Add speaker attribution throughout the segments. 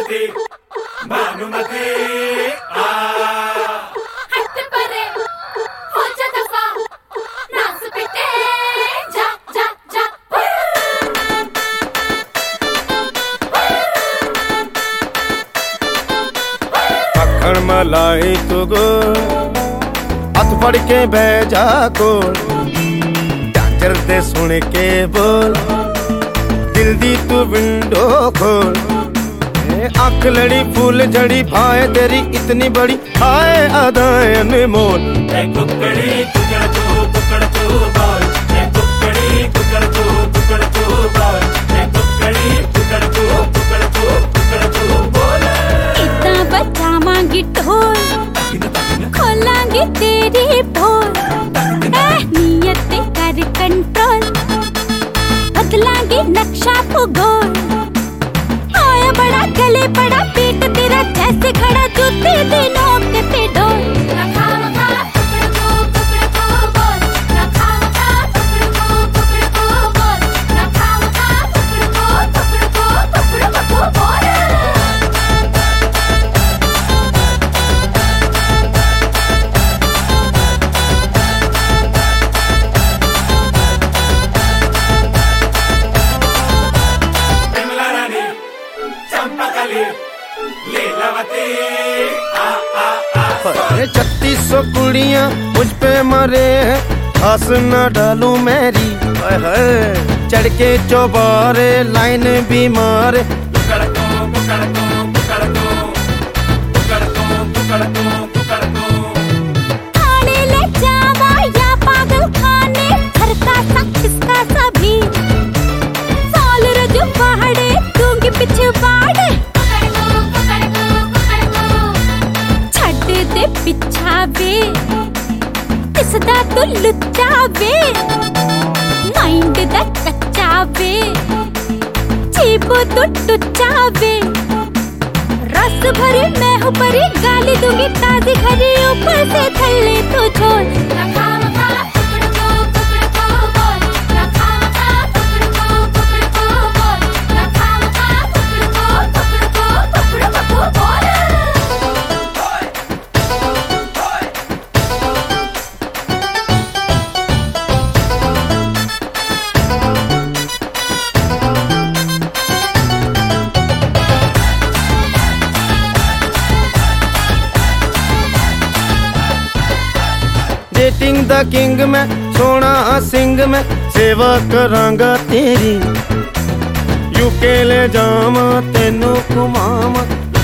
Speaker 1: लीलावती भानुमती
Speaker 2: हट परे हो जा दफा नाच पिटे जा जा जा
Speaker 3: मक्खन मलाई तू गो हथ फड़ के बह जा कोल झांझर दे सुन के बोल दिल दी तू विंडो खोल आंख लड़ी फूल झड़ी भाए तेरी इतनी बड़ी हाय अदाएं अनमोल
Speaker 1: कुकड़ी कुकड़ तू बोल कुकड़ी कुकड़ तू बोल कुकड़ी कुकड़ तू बोल
Speaker 2: इतना बजावांगी ढोल खोलांगी तेरी बोल नियत कर कंट्रोल बदलांगी नक्शा भूगोल आया बड़ा गले बड़ा पेट तेरा जैसे खड़ा जूते दिनों के पे डोल
Speaker 3: अरे 3600 कुड़ियां मुझ पे मरे हैं खास न डालू मेरी चढ़ के चौबारे लाइन भी मारे
Speaker 2: खाने ले जावा या पागल खाने घर का सा किसका सा भी साल रजू पहाड़े दूंगी पिछवाड़े दे पिछावे किसदा तू लुच्चावे माइंड दा कच्चावे जीबो तू टुच्चावे रस भरी मैं हूँ परी गाली दूंगी ताजी खरी ऊपर से थल्ले तू छोड़
Speaker 3: डेटिंग द किंग में सोना सिंह में सेवा करांगा तेरी यूके ले जामा तेनू घुमावा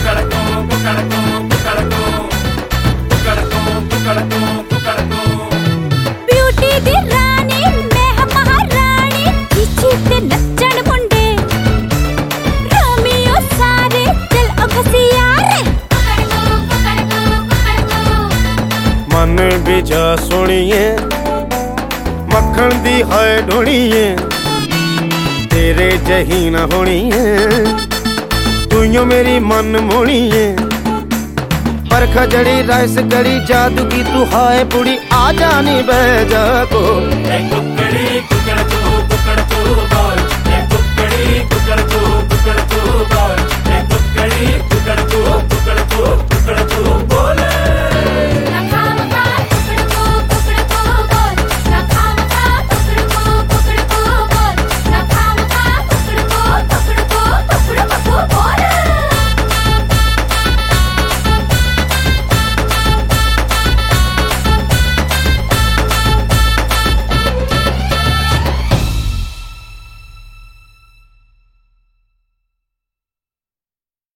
Speaker 2: ब्यूटी दी रानी मैं महारानी पीछे ते नच्चण मुंडे रोमियो सारे चल अखसियारे
Speaker 3: मन भी जा सुनिए मक्खन दी हाय ढोणिए तेरे जही न होणिए तूं मेरी मन मोणिए परखा जड़ी राइस गड़ी जादू की तू हाय पुड़ी आ जानी बह जा को